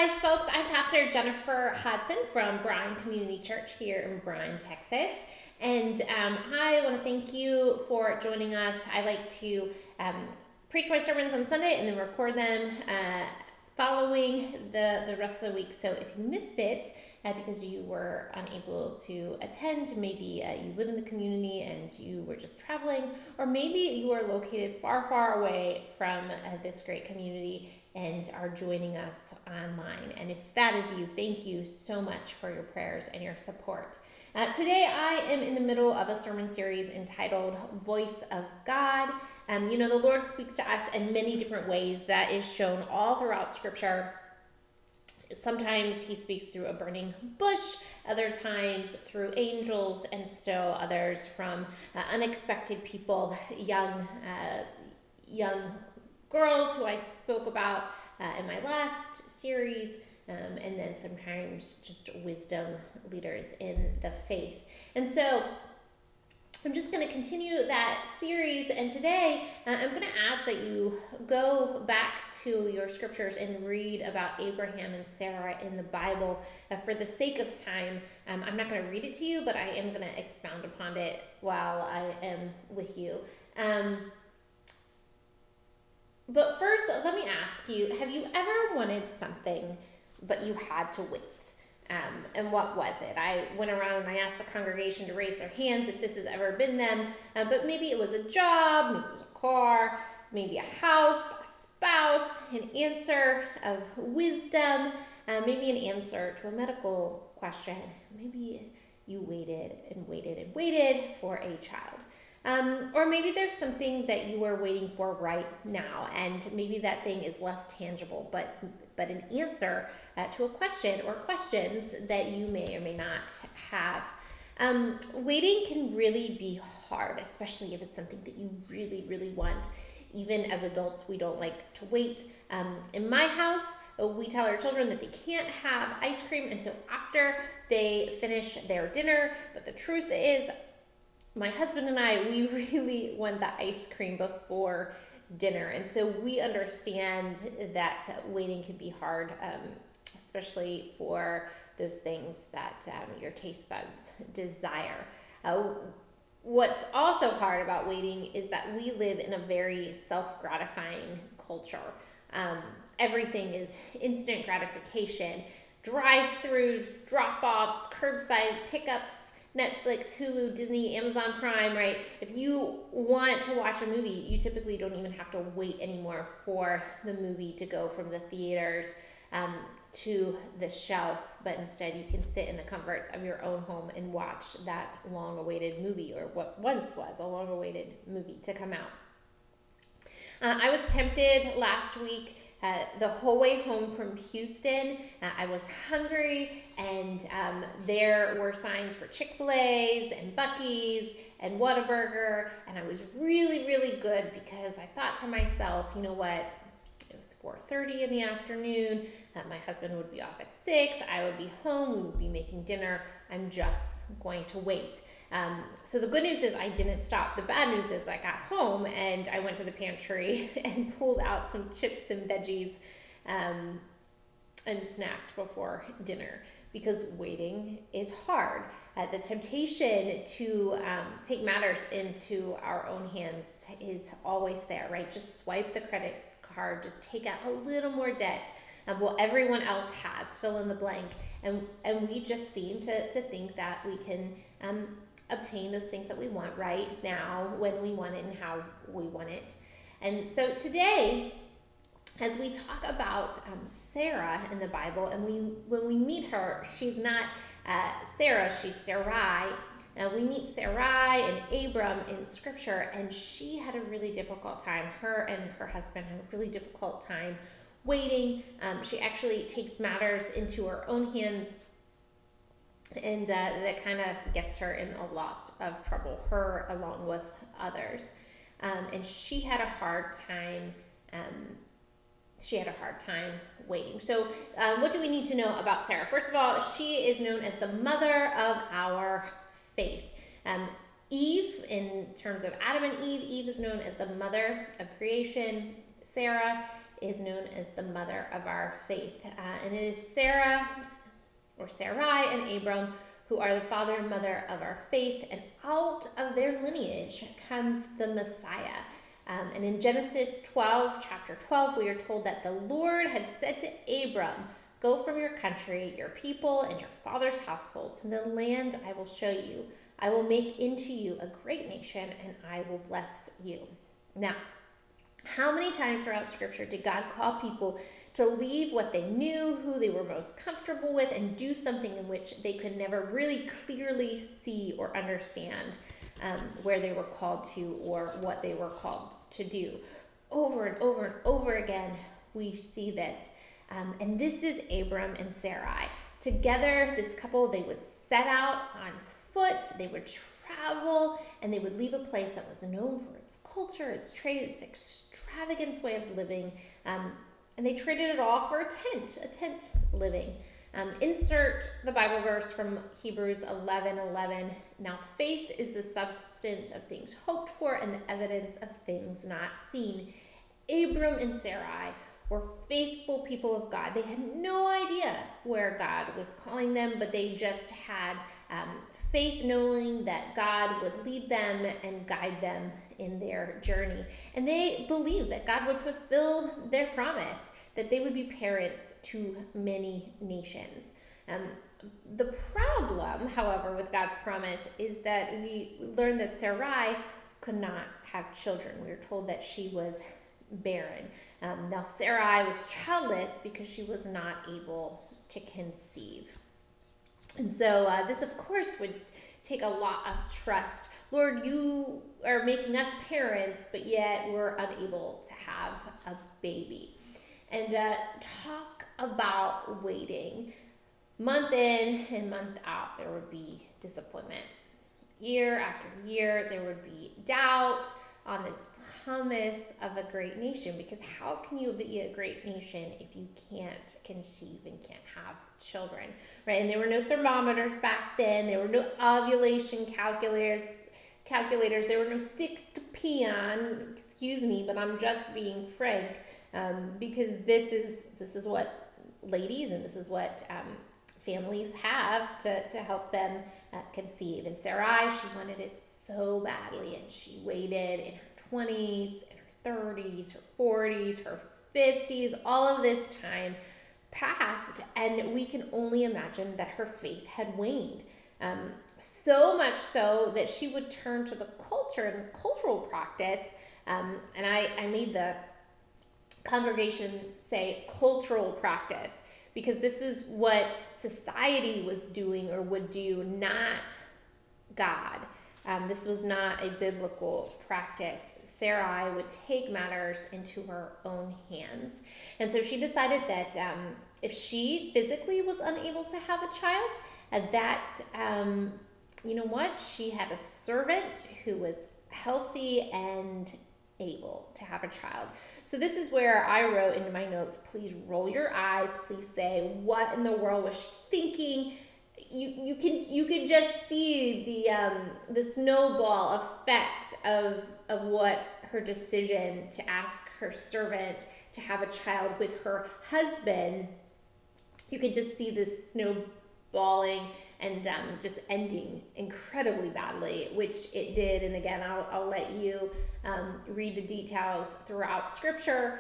Hi, folks. I'm Pastor Jennifer Hudson from Bryan Community Church here in Bryan, Texas. And I want to thank you for joining us. I like to preach my sermons on Sunday and then record them following the rest of the week. So if you missed it, because you were unable to attend, maybe you live in the community and you were just traveling, or maybe you are located far, far away from this great community and are joining us online. And if that is you, thank you so much for your prayers and your support. Today I am in the middle of a sermon series entitled Voice of God. The Lord speaks to us in many different ways. That is shown all throughout Scripture. Sometimes he speaks through a burning bush, other times through angels, and still others from unexpected people, young girls who I spoke about in my last series, and then sometimes just wisdom leaders in the faith. And so I'm just going to continue that series, and today I'm going to ask that you go back to your scriptures and read about Abraham and Sarah in the Bible. For the sake of time, I'm not going to read it to you, but I am going to expound upon it while I am with you. But first, let me ask you, have you ever wanted something, but you had to wait? And what was it? I went around and I asked the congregation to raise their hands if this has ever been them, but maybe it was a job, maybe it was a car, maybe a house, a spouse, an answer of wisdom, maybe an answer to a medical question. Maybe you waited and waited and waited for a child. Or maybe there's something that you are waiting for right now, and maybe that thing is less tangible, but an answer to a question or questions that you may or may not have. Waiting can really be hard, especially if it's something that you really, really want. Even as adults, we don't like to wait. In my house, we tell our children that they can't have ice cream until after they finish their dinner, but the truth is, my husband and I, we really want the ice cream before dinner. And so we understand that waiting can be hard, especially for those things that your taste buds desire. What's also hard about waiting is that we live in a very self-gratifying culture. Everything is instant gratification. Drive-throughs, drop-offs, curbside pickups, Netflix, Hulu, Disney, Amazon Prime, right? If you want to watch a movie, you typically don't even have to wait anymore for the movie to go from the theaters to the shelf, but instead you can sit in the comforts of your own home and watch that long-awaited movie, or what once was a long-awaited movie to come out. I was tempted last week. The whole way home from Houston, I was hungry, and there were signs for Chick-fil-A's and Buc-ee's and Whataburger, and I was really, really good because I thought to myself, you know what, it was 4:30 in the afternoon, my husband would be off at 6, I would be home, we would be making dinner, I'm just going to wait. So the good news is I didn't stop. The bad news is I got home and I went to the pantry and pulled out some chips and veggies and snacked before dinner, because waiting is hard. The temptation to take matters into our own hands is always there, right? Just swipe the credit card, just take out a little more debt. Well, everyone else has, fill in the blank. And we just seem to think that we can obtain those things that we want right now, when we want it and how we want it. And so today, as we talk about Sarah in the Bible, and when we meet her, she's not Sarah, she's Sarai. We meet Sarai and Abram in Scripture, and she had a really difficult time. Her and her husband had a really difficult time waiting. She actually takes matters into her own hands, and that kind of gets her in a lot of trouble, her along with others. And she had a hard time. Waiting. So what do we need to know about Sarah? First of all, she is known as the mother of our faith. Eve, in terms of Adam and Eve, Eve is known as the mother of creation. Sarah is known as the mother of our faith. And it is Sarah, or Sarai, and Abram, who are the father and mother of our faith. And out of their lineage comes the Messiah. And in Genesis 12, chapter 12, we are told that the Lord had said to Abram, "Go from your country, your people, and your father's household to the land I will show you. I will make into you a great nation, and I will bless you." Now, how many times throughout Scripture did God call people to leave what they knew, who they were most comfortable with, and do something in which they could never really clearly see or understand where they were called to or what they were called to do? Over and over and over again, we see this. And this is Abram and Sarai. Together, this couple, they would set out on foot, they would travel, and they would leave a place that was known for its culture, its trade, its extravagant way of living. And they traded it all for a tent living. Insert the Bible verse from Hebrews 11:11. Now faith is the substance of things hoped for and the evidence of things not seen. Abram and Sarai were faithful people of God. They had no idea where God was calling them, but they just had faith, knowing that God would lead them and guide them in their journey. And they believed that God would fulfill their promise, that they would be parents to many nations. The problem, however, with God's promise is that we learn that Sarai could not have children. We are told that she was barren. Now Sarai was childless because she was not able to conceive. And so this, of course, would take a lot of trust. Lord, you are making us parents, but yet we're unable to have a baby. And talk about waiting. Month in and month out, there would be disappointment. Year after year, there would be doubt on this promise of a great nation, because how can you be a great nation if you can't conceive and can't have children, right? And there were no thermometers back then. There were no ovulation calculators. There were no sticks to pee on. Excuse me, but I'm just being frank, because this is what ladies and this is what families have to help them conceive. And Sarai, she wanted it so badly, and she waited in her 20s, in her 30s, her 40s, her 50s, all of this time passed, and we can only imagine that her faith had waned. So much so that she would turn to the culture and cultural practice, and I made the congregation say cultural practice, because this is what society was doing or would do, not God. This was not a biblical practice. Sarai would take matters into her own hands. And so she decided that if she physically was unable to have a child, you know what? She had a servant who was healthy and able to have a child. So this is where I wrote into my notes, please roll your eyes. Please say, what in the world was she thinking? You can just see the snowball effect of what her decision to ask her servant to have a child with her husband. You could just see this snowballing and just ending incredibly badly, which it did. And again, I'll let you read the details throughout Scripture.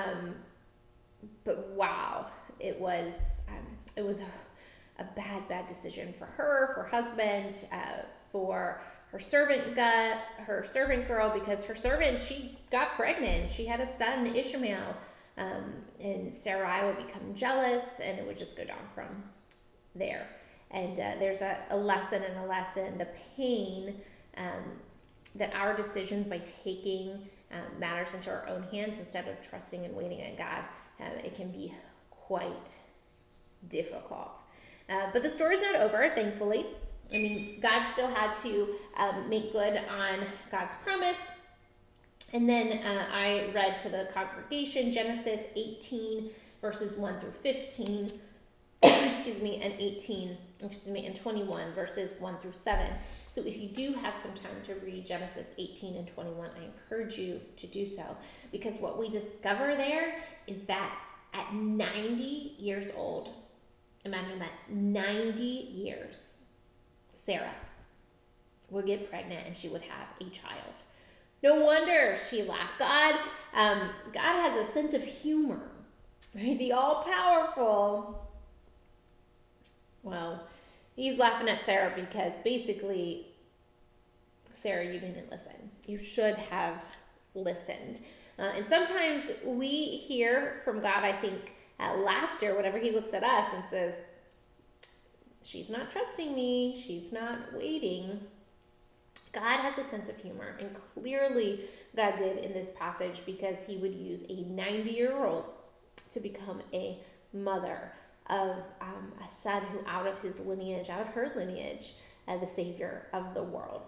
But wow, it was a bad decision for her husband, for her servant girl, because her servant, she got pregnant. She had a son, Ishmael, and Sarai would become jealous, and it would just go down from there. And there's a lesson, the pain that our decisions by taking matters into our own hands instead of trusting and waiting on God, it can be quite difficult. But the story's not over, thankfully. I mean, God still had to make good on God's promise. And then I read to the congregation Genesis 18, verses 1 through 15, and 21, verses 1 through 7. So if you do have some time to read Genesis 18 and 21, I encourage you to do so, because what we discover there is that at 90 years old, imagine that, 90 years, Sarah would get pregnant and she would have a child. No wonder she laughed. God has a sense of humor, right? The all-powerful. Well, he's laughing at Sarah because basically, Sarah, you didn't listen. You should have listened. And sometimes we hear from God, I think, laughter whenever he looks at us and says, she's not trusting me. She's not waiting. God has a sense of humor, and clearly God did in this passage, because he would use a 90-year-old to become a mother of a son who out of her lineage, the Savior of the world.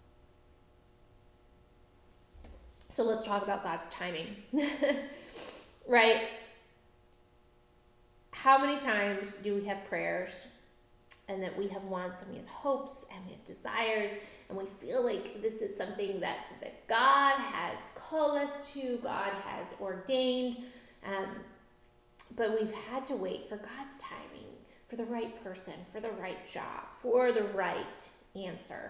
So let's talk about God's timing, right? How many times do we have prayers and that we have wants and we have hopes and we have desires and we feel like this is something that God has called us to, God has ordained, but we've had to wait for God's timing, for the right person, for the right job, for the right answer.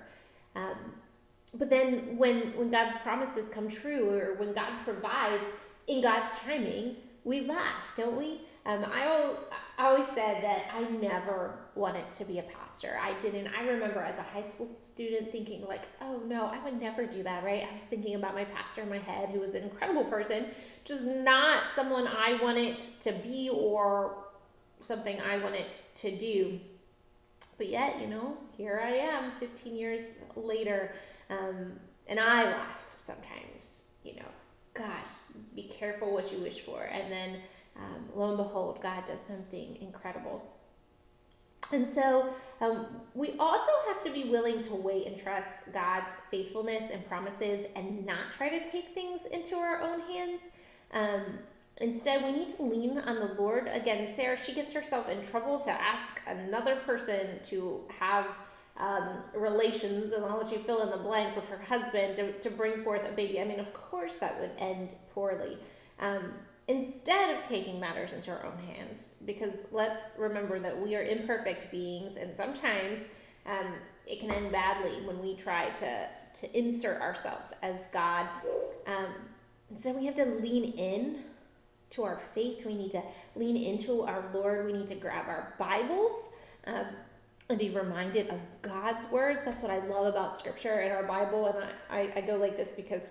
But then when God's promises come true, or when God provides in God's timing, we laugh, don't we? I always said that I never wanted to be a pastor. I didn't. I remember as a high school student thinking like, oh no, I would never do that, right? I was thinking about my pastor in my head, who was an incredible person, just not someone I wanted to be or something I wanted to do. But yet, here I am 15 years later, and I laugh sometimes, gosh, be careful what you wish for. And then lo and behold, God does something incredible. And so we also have to be willing to wait and trust God's faithfulness and promises and not try to take things into our own hands. Instead, we need to lean on the Lord. Again, Sarah, she gets herself in trouble to ask another person to have relations, and I'll let you fill in the blank, with her husband to bring forth a baby. I mean, of course that would end poorly. Instead of taking matters into our own hands, because let's remember that we are imperfect beings, and sometimes it can end badly when we try to insert ourselves as God. And so we have to lean in to our faith. We need to lean into our Lord. We need to grab our Bibles and be reminded of God's words. That's what I love about Scripture and our Bible. And I go like this because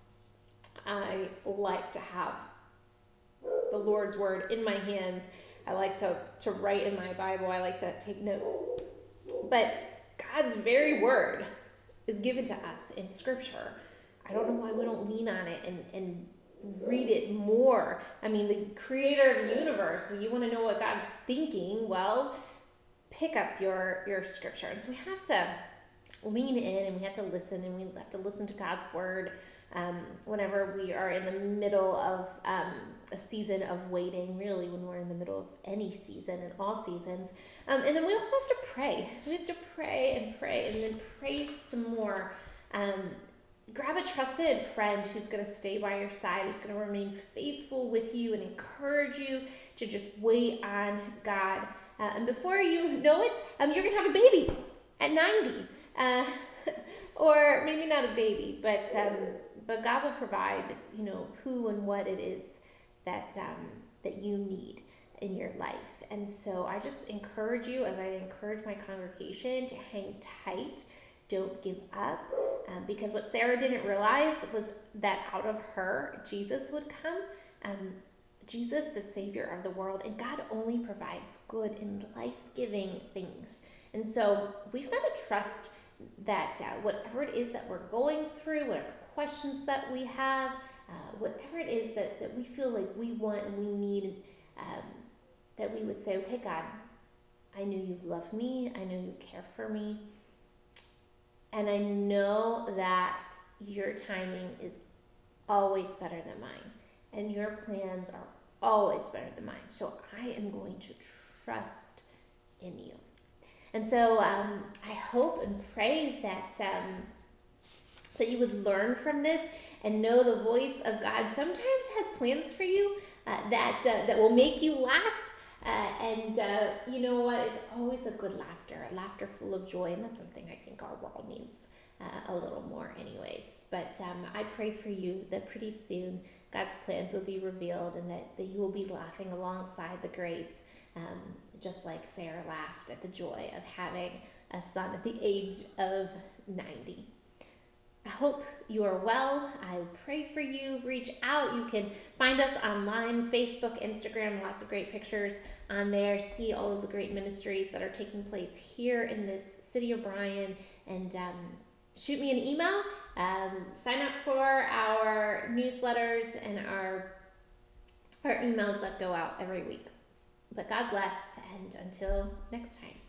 I like to have the Lord's word in my hands. I like to write in my Bible. I like to take notes. But God's very word is given to us in Scripture. I don't know why we don't lean on it and read it more. I mean, the creator of the universe, you want to know what God's thinking, well, pick up your Scripture. And so we have to lean in, and we have to listen, and we have to listen to God's word whenever we are in the middle of a season of waiting, really when we're in the middle of any season and all seasons. And then we also have to pray. We have to pray and then pray some more. Grab a trusted friend who's going to stay by your side, who's going to remain faithful with you and encourage you to just wait on God. And before you know it, you're going to have a baby at 90. Or maybe not a baby, but God will provide, who and what it is that you need in your life. And so I just encourage you, as I encourage my congregation, to hang tight. Don't give up. Because what Sarah didn't realize was that out of her, Jesus would come. Jesus, the Savior of the world. And God only provides good and life-giving things. And so we've got to trust that whatever it is that we're going through, whatever questions that we have, whatever it is that we feel like we want and we need, that we would say, okay, God, I know you love me. I know you care for me. And I know that your timing is always better than mine. And your plans are always better than mine. So I am going to trust in you. And so I hope and pray that that you would learn from this and know the voice of God sometimes has plans for you that will make you laugh. And you know what? It's always a good laughter, a laughter full of joy. And that's something I think our world needs a little more, anyways. But I pray for you that pretty soon God's plans will be revealed and that you will be laughing alongside the greats, just like Sarah laughed at the joy of having a son at the age of 90. I hope you are well. I pray for you. Reach out. You can find us online, Facebook, Instagram, lots of great pictures on there. See all of the great ministries that are taking place here in this city of Bryan. And shoot me an email. Sign up for our newsletters and our emails that go out every week. But God bless, and until next time.